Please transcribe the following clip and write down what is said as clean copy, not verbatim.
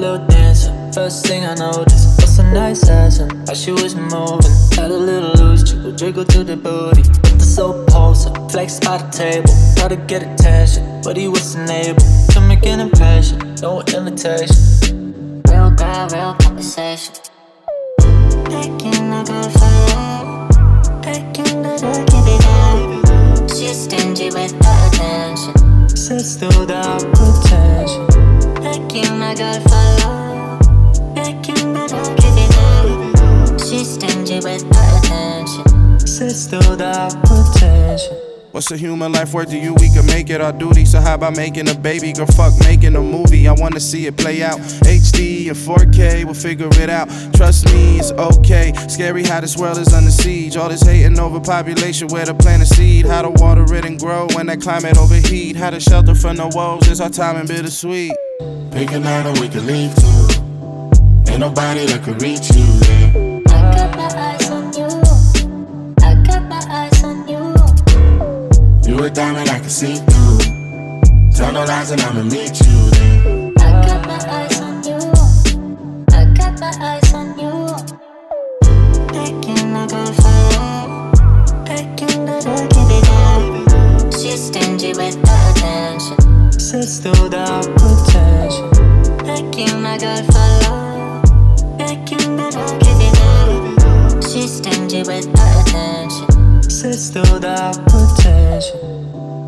little dancer. First thing I noticed was a nice ass and how she was moving. Had a little loose, jiggle to the booty. With the soap poster, flex by the table. Try to get attention, but he wasn't able to make an impression. No invitation. Real girl, real conversation. Taking a good fire, taking a good give it up. She's stingy with her attention. Says still without potential. Taking a good fire, taking a good give it up. She's stingy with her attention. Says still without potential. What's a human life worth to you? We can make it our duty. So how about making a baby? Girl, fuck making a movie. I wanna see it play out. HD and 4K, we'll figure it out. Trust me, it's okay. Scary how this world is under siege. All this hating over population, where to plant a seed. How to water it and grow when that climate overheat. How to shelter from the woes, it's our time and bittersweet. Pick a night and we can leave too. Ain't nobody that could reach you, yeah. I got my eyes on you. I got my eyes on you. You a diamond I can see through. Tell no lies and I'ma meet you there. I got my eyes on you. I got my eyes on you. Taking a good fire, taking a good give it up. She's stingy with her attention. Says still without potential. Taking a good fire, taking a good give it up. She's stingy with her attention. Says still without potential.